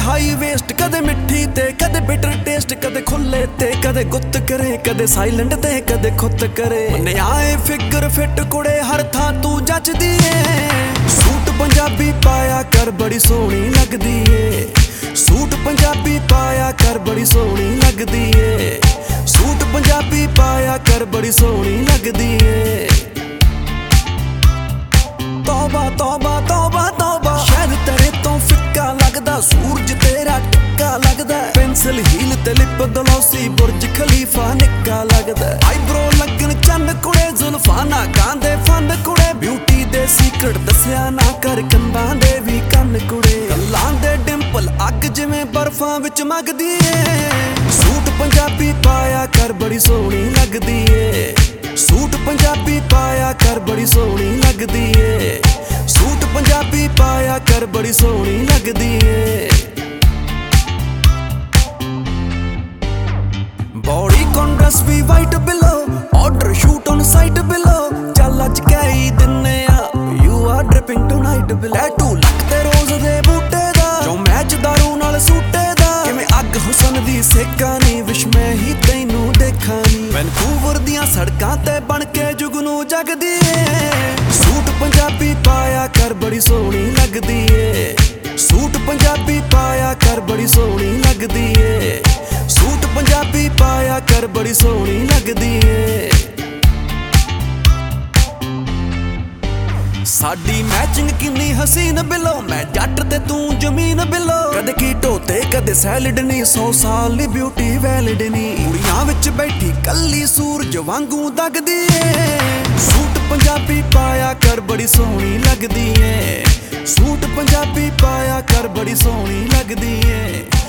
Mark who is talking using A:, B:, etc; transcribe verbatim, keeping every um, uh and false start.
A: high waist ਕਦੇ ਮਿੱਠੀ ਤੇ ਕਦੇ ਬਿਟਰ ਟੇਸਟ ਕਦੇ ਖੁੱਲੇ ਤੇ ਕਦੇ ਗੁੱਤ ਕਰੇ ਕਦੇ ਸਾਇਲੈਂਟ ਤੇ ਕਦੇ ਖੁੱਤ ਕਰੇ ਨਿਆਏ ਫਿਗਰ ਫਿੱਟ ਕੁੜੇ ਹਰ ਥਾਂ ਤੂੰ ਜੱਚਦੀ ਏ ਸੂਟ ਪੰਜਾਬੀ ਪਾਇਆ ਕਰ ਬੜੀ ਸੋਹਣੀ ਲੱਗਦੀ ਏ ਸੂਟ ਪੰਜਾਬੀ ਪਾਇਆ ਕਰ ਬੜੀ ਸੋਹਣੀ ਲੱਗਦੀ ਏ ਸੂਟ ਪੰਜਾਬੀ ਪਾਇਆ ਕਰ ਬੜੀ ਸੋਹਣੀ ਲੱਗਦੀ ਏ ਤੌਬਾ ਤੌਬਾ ਤੌਬਾ ਤੌਬਾ ਸ਼ਾਇਦ ਤੇਰੇ ਤੋਂ ਫਿੱਕਾ ਲੱਗਦਾ ਸੂਰਜ ਤੇਰਾ ਟਿੱਕਾ ਲੱਗਦਾ ਪੈਨਸਲ ਹੀਲ ਤੇ ਲਿਪ ਗਲੋਸੀ ਬੁਰਜ ਖਲੀਫਾ ਨਿੱਕਾ ਲੱਗਦਾ ਆਈਬ੍ਰੋ ਲੱਗਣ ਚੰਨ ਕੁੜੇ ਜ਼ੁਲਫਾਂ ਨਾ ਗਾਂਦੇ ਫਨ ਕੁੜੇ ਬਿਊਟੀ ਦੇ ਸੀਕ੍ਰੇਟ ਦੱਸਿਆ ਨਾ ਕਰ ਕੰਨਾਂ ਦੇ ਵੀ ਕੰਨ ਕੁੜੇ ਗੱਲਾਂ ਦੇ ਡਿੰਪਲ ਅੱਗ ਜਿਵੇਂ ਬਰਫਾਂ ਵਿੱਚ ਮਗਦੀ ਏ ਸੂਟ ਪੰਜਾਬੀ ਪਾਇਆ ਕਰ ਬੜੀ ਸੋਹਣੀ ਲੱਗਦੀ ਏ ਸੂਟ ਪੰਜਾਬੀ ਪਾਇਆ ਕਰ ਬੜੀ ਸੋਹਣੀ ਲੱਗਦੀ ਏ ਸੂਟ ਪੰਜਾਬੀ ਪਾਇਆ ਕਰ ਬੜੀ ਸੋਹਣੀ ਲੱਗਦੀ ਏ ਬੋਡੀ ਕੰਟਰਾਸਟ ਵੀ white below order shoot on sight below ਚੱਲ ਅੱਜ ਕਹਿ ਦਿੰਨੇ ਆ you are dripping tonight below tattoo ਲੱਗਦੇ ਰੋਜ਼ ਦੇ ਬੂਟੇ ਦਾ ਜੋ ਮੈਚ ਦਾਰੂ ਨਾਲ ਸੂਟੇ ਦਾ ਕਿਵੇਂ ਅੱਗ ਹੁਸਨ ਦੀ ਸੇਕਾ ਨੀ ਵਿਸ਼ ਮੈਂ ਹੀ ਤੈਨੂੰ ਦੇਖਾਂ ਨੀ ਵੈਨਕੂਵਰ ਦੀਆਂ ਸੜਕਾਂ ਤੇ ਬਣ ਕੇ ਜੁਗਨੂ ਜਗਦੀ ਏ ਸੂਟ ਪੰਜਾਬੀ ਪਾਇਆ ਕਰ ਬੜੀ ਸੋਹਣੀ ਲੱਗਦੀ ਏ ਸੂਟ ਪੰਜਾਬੀ ਪਾਇਆ ਕਰ ਬੜੀ ਸੋਹਣੀ ਲੱਗਦੀ ਏ ਸੂਟ ਪੰਜਾਬੀ ਪਾਇਆ ਕਰ ਬੜੀ ਸੋਹਣੀ ਲੱਗਦੀ ਏ ਸਾਡੀ ਮੈਚਿੰਗ ਕਿੰਨੀ ਹਸੀਨ ਬਿਲੋ ਮੈਂ ਜੱਟ ਤੇ ਤੂੰ ਜ਼ਮੀਨ ਬਿਲੋ ਕਦੇ ਕੀਟੋ ਤੇ ਕਦੇ ਸੈਲਡ ਨੀ ਸੌ ਸਾਲ ਦੀ ਬਿਊਟੀ ਵੈਲਿਡ ਨੀ ਕੁੜੀਆਂ ਵਿੱਚ ਬੈਠੀ ਕੱਲੀ ਸੂਰਜ ਵਾਂਗੂ ਦਗਦੀ ਏ ਸੂਟ ਪੰਜਾਬੀ ਪਾਇਆ ਕਰ ਬੜੀ ਸੋਹਣੀ ਲੱਗਦੀ ਏ ਸੂਟ ਪੰਜਾਬੀ ਪਾਇਆ ਕਰ ਬੜੀ ਸੋਹਣੀ ਲੱਗਦੀ ਏ